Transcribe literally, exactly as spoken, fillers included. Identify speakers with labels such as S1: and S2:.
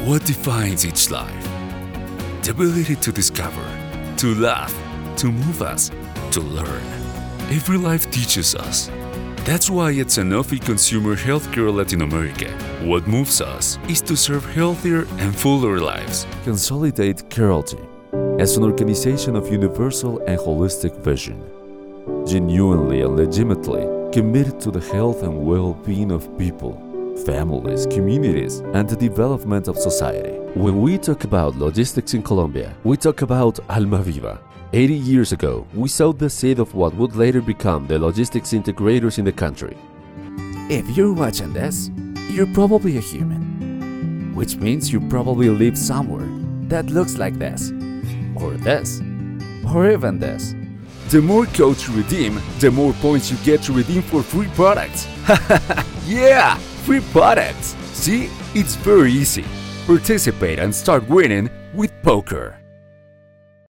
S1: What defines each life? The ability to discover, to laugh, to move us, to learn. Every life teaches us. That's why at Sanofi Consumer Healthcare Latin America, what moves us is to serve healthier and fuller lives.
S2: Consolidate Carrollty as an organization of universal and holistic vision, genuinely and legitimately committed to the health and well-being of people, families, communities, and the development of society. When we talk about logistics in Colombia, we talk about Almaviva. eighty years ago, we sowed the seed of what would later become the logistics integrators in the country.
S3: If you're watching this, you're probably a human, which means you probably live somewhere that looks like this, or this, or even this.
S1: The more codes you redeem, the more points you get to redeem for free products. Yeah, free products! See, it's very easy. Participate and start winning with poker.